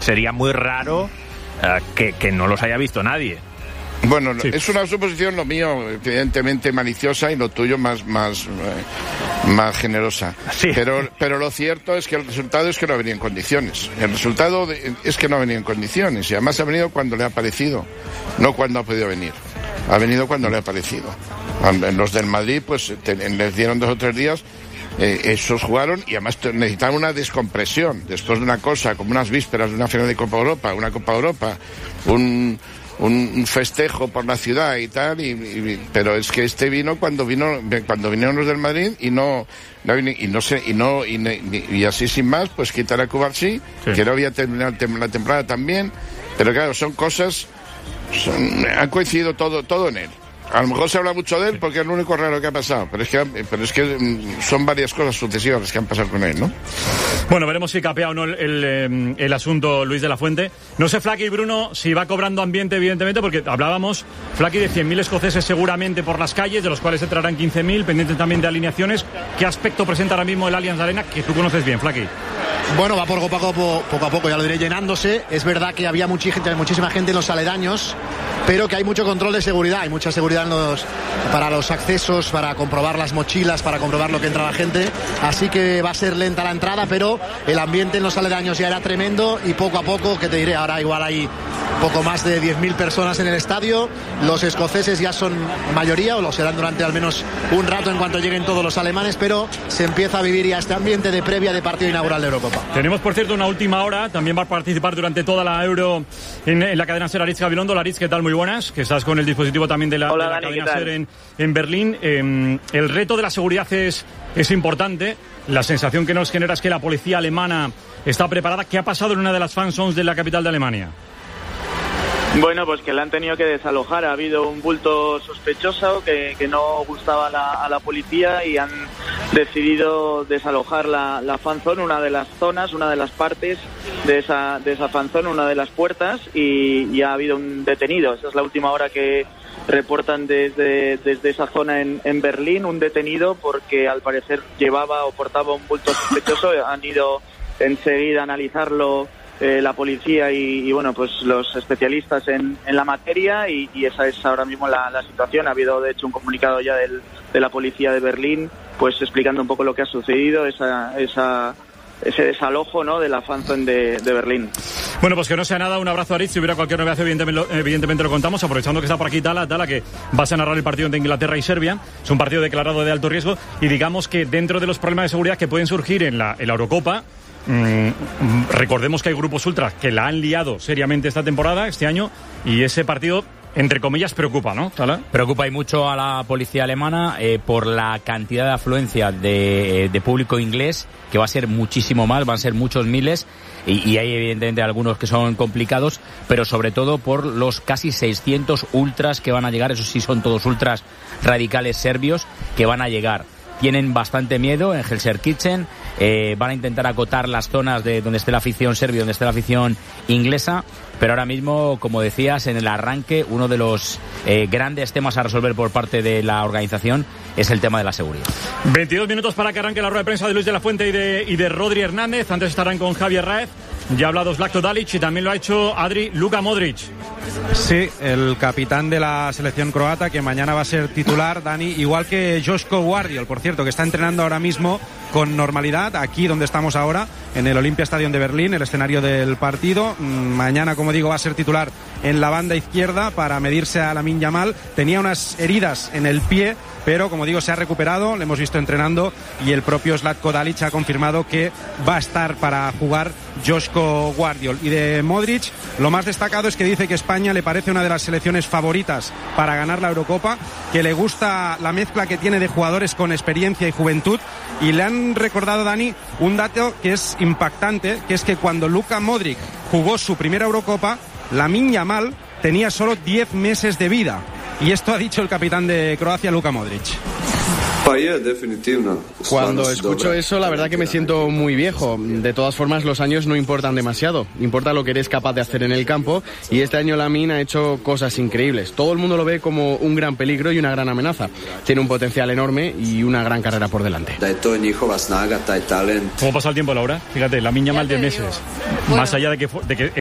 sería muy raro que no los haya visto nadie. Bueno, sí. Es una suposición, lo mío, evidentemente maliciosa, y lo tuyo más generosa. Sí. Pero lo cierto es que el resultado es que no ha venido en condiciones. El resultado es que no ha venido en condiciones, y además ha venido cuando le ha parecido, no cuando ha podido venir. Ha venido cuando le ha parecido. Los del Madrid, pues, les dieron 2 o 3 días. Esos jugaron y además necesitaban una descompresión después de una cosa como unas vísperas de una final de Copa Europa, una Copa Europa, un festejo por la ciudad y tal, pero es que vino cuando vinieron los del Madrid y así sin más, pues quitar a Cubarsí, que no había terminado la temporada también, pero claro, son cosas, han coincidido todo en él. A lo mejor se habla mucho de él porque es lo único raro que ha pasado, pero es que son varias cosas sucesivas que han pasado con él, ¿no? Bueno, veremos si capea o no el asunto Luis de la Fuente. No sé, Flaky y Bruno, si va cobrando ambiente, evidentemente, porque hablábamos, Flaky, de 100.000 escoceses seguramente por las calles, de los cuales entrarán 15.000, pendientes también de alineaciones. ¿Qué aspecto presenta ahora mismo el Allianz Arena, que tú conoces bien, Flaky? Bueno, va poco a poco, ya lo diré, llenándose. Es verdad que había muchísima gente en los aledaños, pero que hay mucho control de seguridad, hay mucha seguridad para los accesos, para comprobar las mochilas, para comprobar lo que entra la gente, así que va a ser lenta la entrada, pero el ambiente en los aledaños ya era tremendo, y poco a poco, que te diré, ahora igual hay poco más de 10.000 personas en el estadio. Los escoceses ya son mayoría, o lo serán durante al menos un rato en cuanto lleguen todos los alemanes, pero se empieza a vivir ya este ambiente de previa de partido inaugural de Eurocopa. Tenemos, por cierto, una última hora. También va a participar durante toda la Euro en la cadena SER Aritz Gabilondo. Aritz, ¿qué tal? Muy buenas. Que estás con el dispositivo también de la cadena SER en Berlín. El reto de la seguridad es importante. La sensación que nos genera es que la policía alemana está preparada. ¿Qué ha pasado en una de las fan zones de la capital de Alemania? Bueno, pues que la han tenido que desalojar. Ha habido un bulto sospechoso que no gustaba a la policía, y han decidido desalojar la fanzone, una de las zonas, una de las partes de esa fanzone, una de las puertas, y ha habido un detenido. Esa es la última hora que reportan desde esa zona en Berlín, un detenido porque al parecer llevaba o portaba un bulto sospechoso. Han ido enseguida a analizarlo la policía y bueno, pues los especialistas en la materia, y esa es ahora mismo la situación. Ha habido de hecho un comunicado ya de la policía de Berlín, pues explicando un poco lo que ha sucedido, ese desalojo, ¿no?, de la fanzone de Berlín. Bueno, pues que no sea nada, un abrazo a Aritz. Si hubiera cualquier novedad, evidentemente lo contamos, aprovechando que está por aquí Tala, que vas a narrar el partido entre Inglaterra y Serbia. Es un partido declarado de alto riesgo, y digamos que dentro de los problemas de seguridad que pueden surgir en la Eurocopa, recordemos que hay grupos ultras que la han liado seriamente esta temporada, este año, y ese partido, entre comillas, preocupa, ¿no, Tala? Preocupa y mucho a la policía alemana por la cantidad de afluencia de público inglés, que va a ser muchísimo más, van a ser muchos miles, y hay evidentemente algunos que son complicados, pero sobre todo por los casi 600 ultras que van a llegar. Esos sí son todos ultras radicales serbios que van a llegar. Tienen bastante miedo en Gelsenkirchen, van a intentar acotar las zonas de donde esté la afición serbia, donde esté la afición inglesa, pero ahora mismo, como decías, en el arranque, uno de los grandes temas a resolver por parte de la organización es el tema de la seguridad. 22 minutos para que arranque la rueda de prensa de Luis de la Fuente y de Rodri Hernández. Antes estarán con Javier Raez. Ya ha hablado Zlatko Dalic y también lo ha hecho Luka Modric. Sí, el capitán de la selección croata, que mañana va a ser titular, Dani, igual que Joško Gvardiol, por cierto, que está entrenando ahora mismo con normalidad aquí donde estamos ahora, en el Olympiastadion de Berlín, el escenario del partido. Mañana, como digo, va a ser titular en la banda izquierda para medirse a Lamine Yamal. Tenía unas heridas en el pie, pero como digo, se ha recuperado, le hemos visto entrenando, y el propio Zlatko Dalic ha confirmado que va a estar para jugar Joško Gvardiol. Y de Modric, lo más destacado es que dice que España le parece una de las selecciones favoritas para ganar la Eurocopa, que le gusta la mezcla que tiene de jugadores con experiencia y juventud, y le han recordado, Dani, un dato que es impactante, que es que cuando Luka Modric jugó su primera Eurocopa, Lamine Yamal tenía solo 10 meses de vida. Y esto ha dicho el capitán de Croacia, Luka Modric. Cuando escucho eso, la verdad que me siento muy viejo. De todas formas, los años no importan demasiado. Importa lo que eres capaz de hacer en el campo, y este año Lamine ha hecho cosas increíbles. Todo el mundo lo ve como un gran peligro y una gran amenaza. Tiene un potencial enorme y una gran carrera por delante. ¿Cómo pasa el tiempo, Laura? Fíjate, Lamine Yamal 10 meses. Bueno, más allá de que